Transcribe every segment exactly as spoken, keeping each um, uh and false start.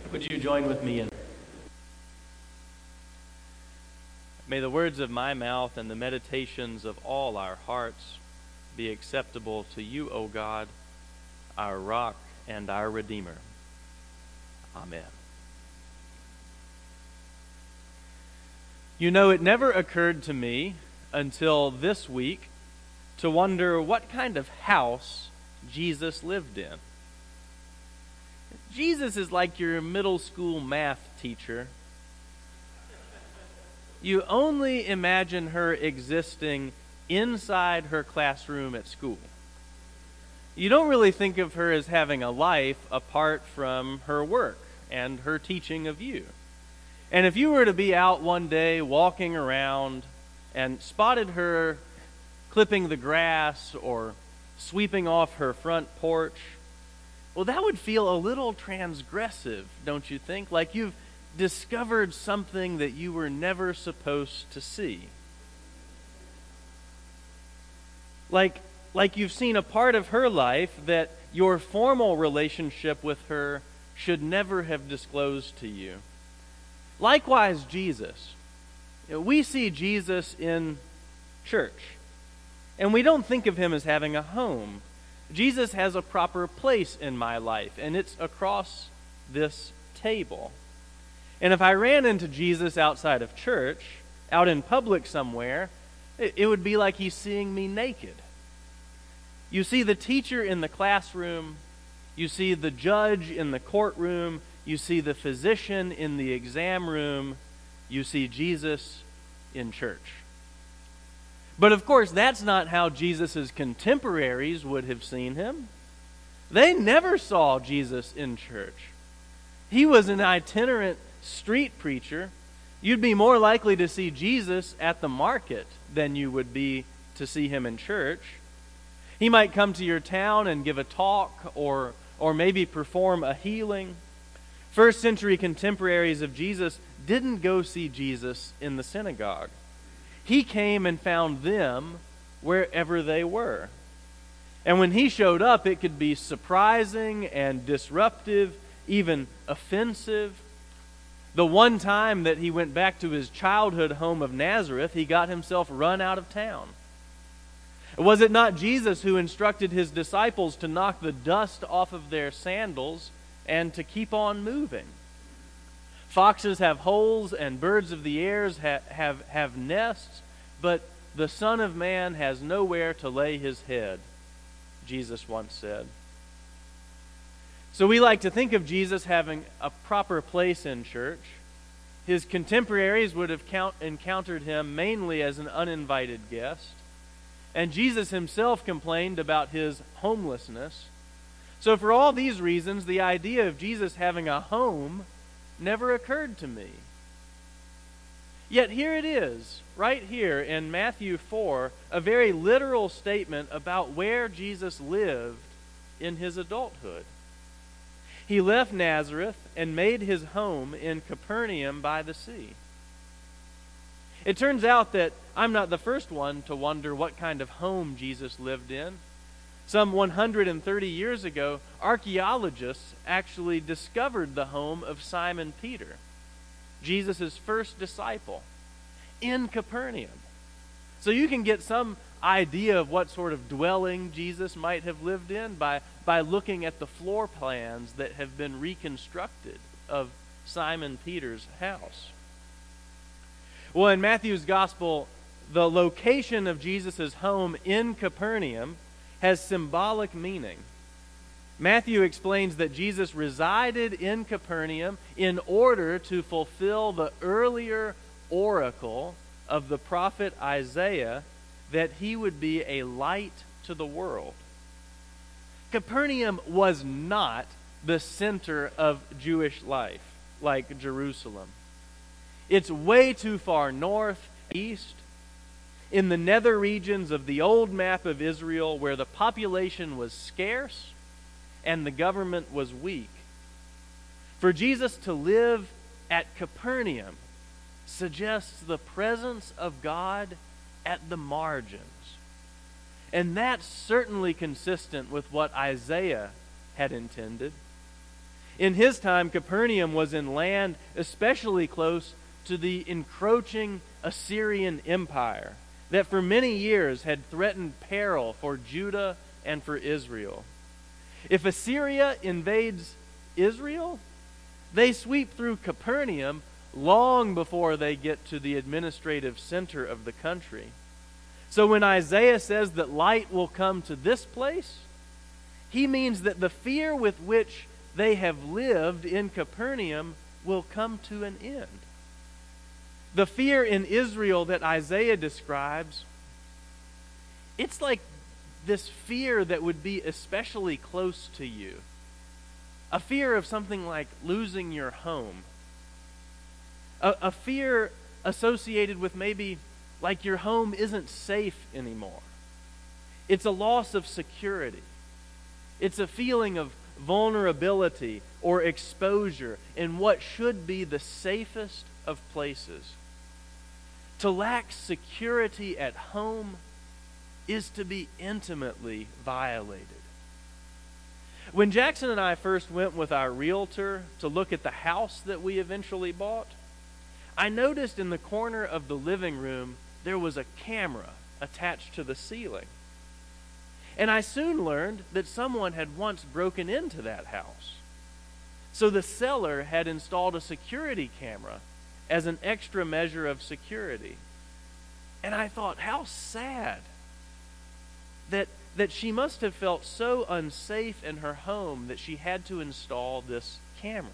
Would you join with me in? May the words of my mouth and the meditations of all our hearts be acceptable to you, O God, our rock and our Redeemer. Amen. You know, it never occurred to me until this week to wonder what kind of house Jesus lived in. Jesus is like your middle school math teacher. You only imagine her existing inside her classroom at school. You don't really think of her as having a life apart from her work and her teaching of you. And if you were to be out one day walking around and spotted her clipping the grass or sweeping off her front porch, well, that would feel a little transgressive, don't you think? Like you've discovered something that you were never supposed to see. Like, like you've seen a part of her life that your formal relationship with her should never have disclosed to you. Likewise, Jesus. You know, we see Jesus in church, and we don't think of him as having a home. Jesus has a proper place in my life, and it's across this table. And if I ran into Jesus outside of church, out in public somewhere, it, it would be like he's seeing me naked. You see the teacher in the classroom, you see the judge in the courtroom, you see the physician in the exam room, you see Jesus in church. But of course, that's not how Jesus' contemporaries would have seen him. They never saw Jesus in church. He was an itinerant street preacher. You'd be more likely to see Jesus at the market than you would be to see him in church. He might come to your town and give a talk or, or maybe perform a healing. First century contemporaries of Jesus didn't go see Jesus in the synagogue. He came and found them wherever they were. And when he showed up, it could be surprising and disruptive, even offensive. The one time that he went back to his childhood home of Nazareth, he got himself run out of town. Was it not Jesus who instructed his disciples to knock the dust off of their sandals and to keep on moving? Foxes have holes and birds of the air ha- have, have nests, but the Son of Man has nowhere to lay his head, Jesus once said. So we like to think of Jesus having a proper place in church. His contemporaries would have count- encountered him mainly as an uninvited guest. And Jesus himself complained about his homelessness. So for all these reasons, the idea of Jesus having a home never occurred to me. Yet here it is, right here in Matthew four, a very literal statement about where Jesus lived in his adulthood. He left Nazareth and made his home in Capernaum by the sea. It turns out that I'm not the first one to wonder what kind of home Jesus lived in. Some one hundred thirty years ago, archaeologists actually discovered the home of Simon Peter, Jesus' first disciple, in Capernaum. So you can get some idea of what sort of dwelling Jesus might have lived in by, by looking at the floor plans that have been reconstructed of Simon Peter's house. Well, in Matthew's gospel, the location of Jesus' home in Capernaum has symbolic meaning. Matthew explains that Jesus resided in Capernaum in order to fulfill the earlier oracle of the prophet Isaiah that he would be a light to the world. Capernaum was not the center of Jewish life like Jerusalem. It's way too far north, east, in the nether regions of the old map of Israel where the population was scarce and the government was weak. For Jesus to live at Capernaum suggests the presence of God at the margins. And that's certainly consistent with what Isaiah had intended. In his time, Capernaum was in land especially close to the encroaching Assyrian Empire that for many years had threatened peril for Judah and for Israel. If Assyria invades Israel, they sweep through Capernaum long before they get to the administrative center of the country. So when Isaiah says that light will come to this place, he means that the fear with which they have lived in Capernaum will come to an end. The fear in Israel that Isaiah describes, it's like this fear that would be especially close to you. A fear of something like losing your home. A, a fear associated with maybe like your home isn't safe anymore. It's a loss of security. It's a feeling of vulnerability or exposure in what should be the safest of places. To lack security at home is to be intimately violated. When Jackson and I first went with our realtor to look at the house that we eventually bought, I noticed in the corner of the living room there was a camera attached to the ceiling. And I soon learned that someone had once broken into that house. So the seller had installed a security camera as an extra measure of security. And I thought, how sad that, that she must have felt so unsafe in her home that she had to install this camera.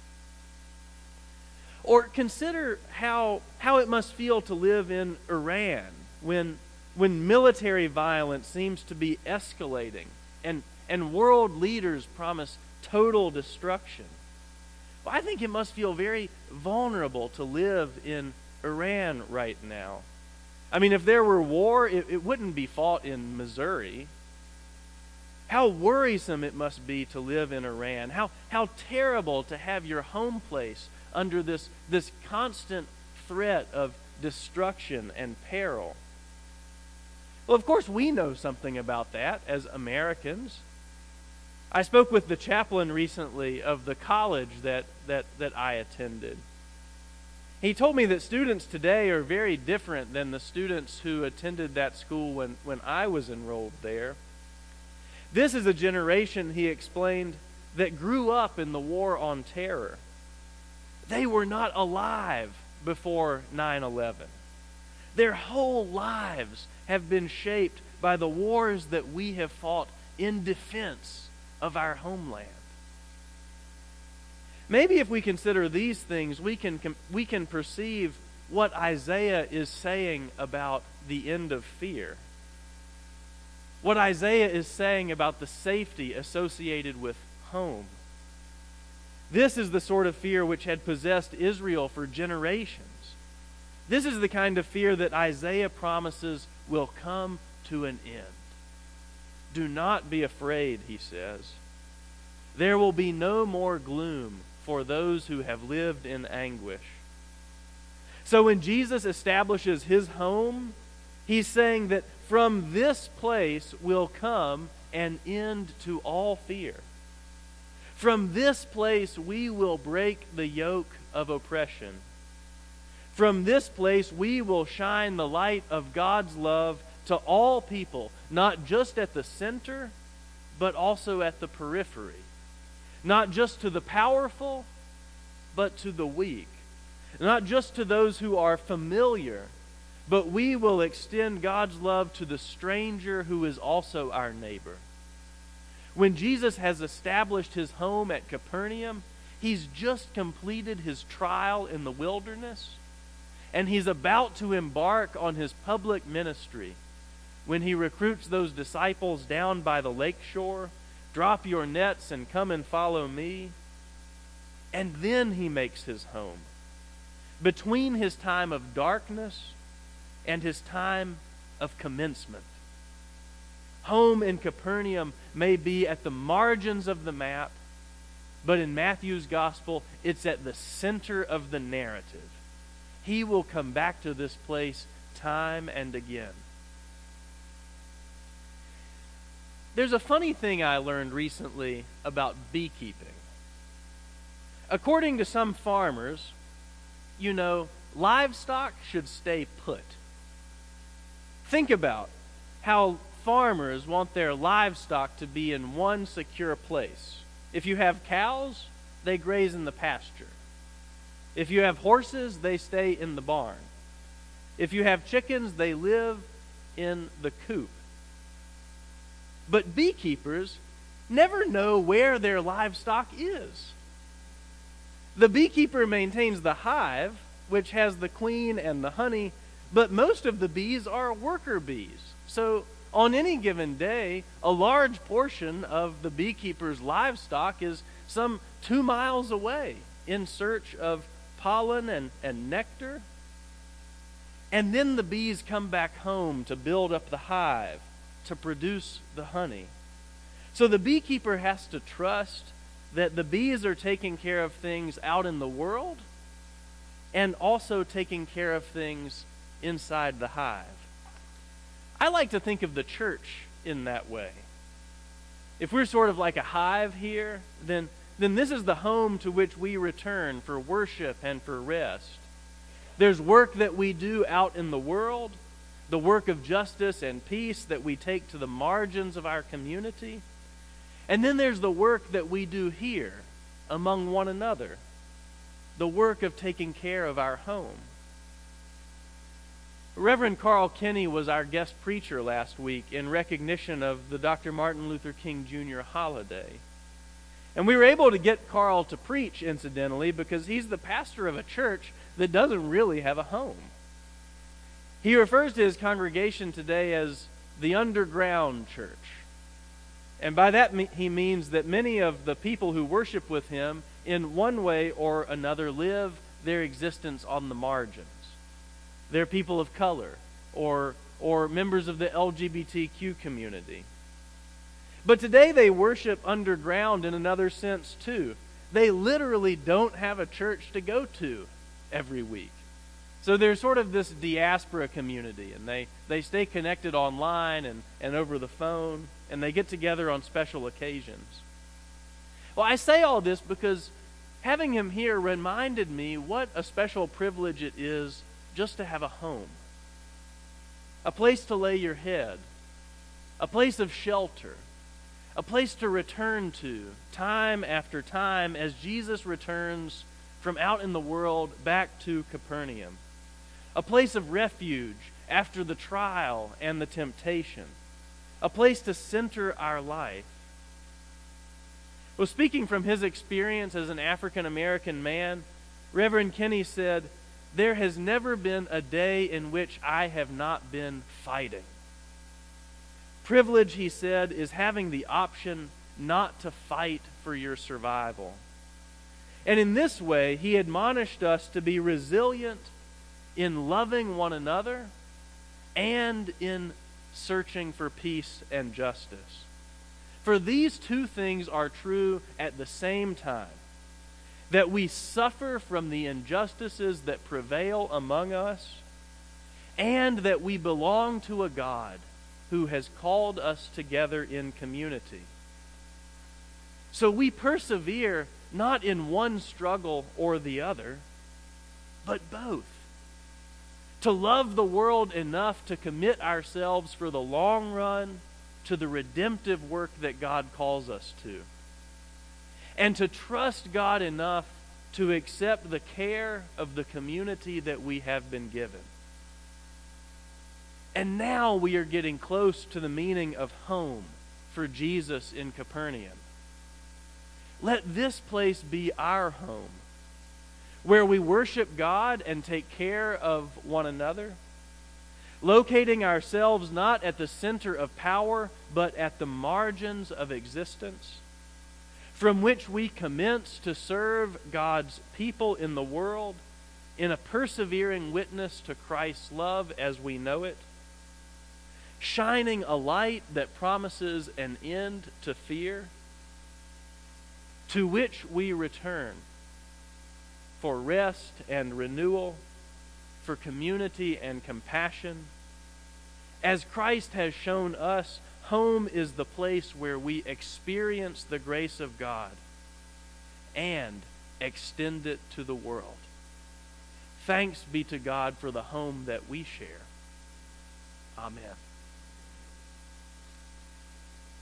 Or consider how, how it must feel to live in Iran when, when military violence seems to be escalating and, and world leaders promise total destruction. Well, I think it must feel very vulnerable to live in Iran right now. I mean, if there were war, it, it wouldn't be fought in Missouri. How worrisome it must be to live in Iran. How, how terrible to have your home place under this, this constant threat of destruction and peril. Well, of course, we know something about that as Americans. I spoke with the chaplain recently of the college that, that, that I attended. He told me that students today are very different than the students who attended that school when, when I was enrolled there. This is a generation, he explained, that grew up in the war on terror. They were not alive before nine eleven. Their whole lives have been shaped by the wars that we have fought in defense of our homeland. Maybe if we consider these things, we can, we can perceive what Isaiah is saying about the end of fear. What Isaiah is saying about the safety associated with home. This is the sort of fear which had possessed Israel for generations. This is the kind of fear that Isaiah promises will come to an end. Do not be afraid, he says. There will be no more gloom for those who have lived in anguish. So when Jesus establishes his home, he's saying that from this place will come an end to all fear. From this place we will break the yoke of oppression. From this place we will shine the light of God's love to all people, not just at the center, but also at the periphery. Not just to the powerful, but to the weak. Not just to those who are familiar, but we will extend God's love to the stranger who is also our neighbor. When Jesus has established his home at Capernaum, he's just completed his trial in the wilderness, and he's about to embark on his public ministry when he recruits those disciples down by the lake shore. Drop your nets and come and follow me. And then he makes his home. Between his time of darkness and his time of commencement. Home in Capernaum may be at the margins of the map, but in Matthew's gospel, it's at the center of the narrative. He will come back to this place time and again. There's a funny thing I learned recently about beekeeping. According to some farmers, you know, livestock should stay put. Think about how farmers want their livestock to be in one secure place. If you have cows, they graze in the pasture. If you have horses, they stay in the barn. If you have chickens, they live in the coop. But beekeepers never know where their livestock is. The beekeeper maintains the hive, which has the queen and the honey, but most of the bees are worker bees. So on any given day, a large portion of the beekeeper's livestock is some two miles away in search of pollen and, and nectar. And then the bees come back home to build up the hive, to produce the honey. So the beekeeper has to trust that the bees are taking care of things out in the world and also taking care of things inside the hive. I like to think of the church in that way. If we're sort of like a hive here, then, then this is the home to which we return for worship and for rest. There's work that we do out in the world, the work of justice and peace that we take to the margins of our community. And then there's the work that we do here among one another, the work of taking care of our home. Reverend Carl Kinney was our guest preacher last week in recognition of the Doctor Martin Luther King Junior holiday. And we were able to get Carl to preach, incidentally, because he's the pastor of a church that doesn't really have a home. He refers to his congregation today as the underground church. And by that he means that many of the people who worship with him in one way or another live their existence on the margins. They're people of color or, or members of the L G B T Q community. But today they worship underground in another sense too. They literally don't have a church to go to every week. So there's sort of this diaspora community, and they, they stay connected online and, and over the phone, and they get together on special occasions. Well, I say all this because having him here reminded me what a special privilege it is just to have a home, a place to lay your head, a place of shelter, a place to return to time after time as Jesus returns from out in the world back to Capernaum, a place of refuge after the trial and the temptation, a place to center our life. Well, speaking from his experience as an African American man, Reverend Kinney said, "There has never been a day in which I have not been fighting." Privilege, he said, is having the option not to fight for your survival. And in this way, he admonished us to be resilient in loving one another and in searching for peace and justice. For these two things are true at the same time. That we suffer from the injustices that prevail among us, and that we belong to a God who has called us together in community. So we persevere not in one struggle or the other, but both. To love the world enough to commit ourselves for the long run to the redemptive work that God calls us to. And to trust God enough to accept the care of the community that we have been given. And now we are getting close to the meaning of home for Jesus in Capernaum. Let this place be our home, where we worship God and take care of one another, locating ourselves not at the center of power, but at the margins of existence, from which we commence to serve God's people in the world in a persevering witness to Christ's love as we know it, shining a light that promises an end to fear, to which we return for rest and renewal, for community and compassion. As Christ has shown us, home is the place where we experience the grace of God and extend it to the world. Thanks be to God for the home that we share. Amen.